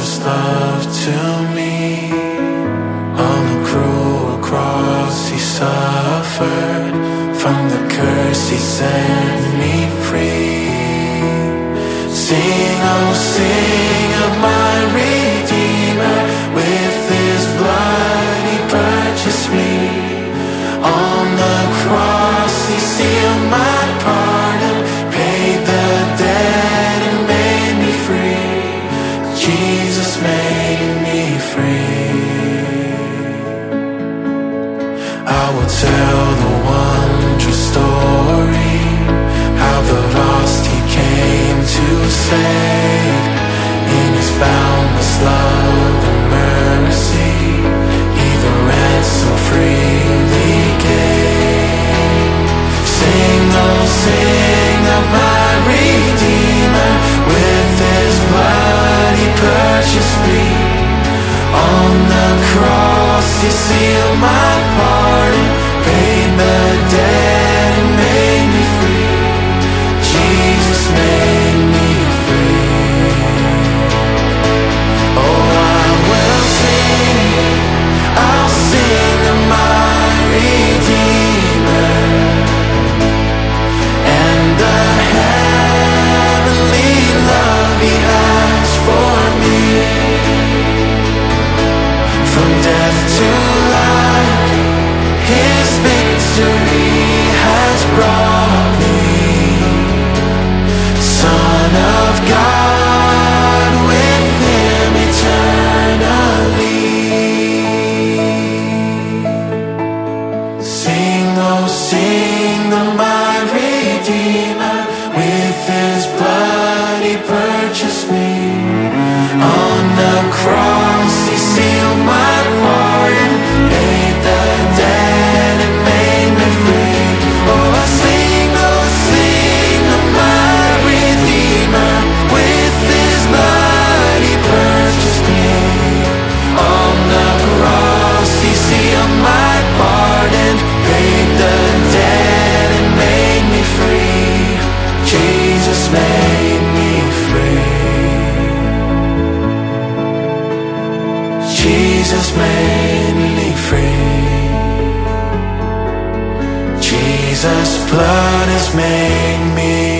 wondrous love to me. On the cruel cross he suffered, from the curse he set me free. Sing, oh sing of my Redeemer, with his blood he purchased me. On the cross he sealed my pardon, paid the debt and made me free. Jesus made me free. I will tell the wondrous story, how the lost he came to save. In his boundless love and mercy, he the ransom freely gave. Sing, oh sing of my Redeemer, with his blood he purchased me. On the cross he sealed my pardon, paid the debt and made me free. Jesus made me free. Oh, I will sing, I'll sing of my Redeemer, and the heavenly love he has for me. From death to life, his victory has brought me. Son of God, with him eternally. Sing, oh sing of my Redeemer, with his blood he purchased me. On the cross he sealed my pardon, paid the debt and made me free. Oh, sing of my Redeemer, with his blood he purchased me. On the cross he sealed my pardon, paid the debt and made me free. Jesus made me free. Jesus made me free. Jesus' blood has made me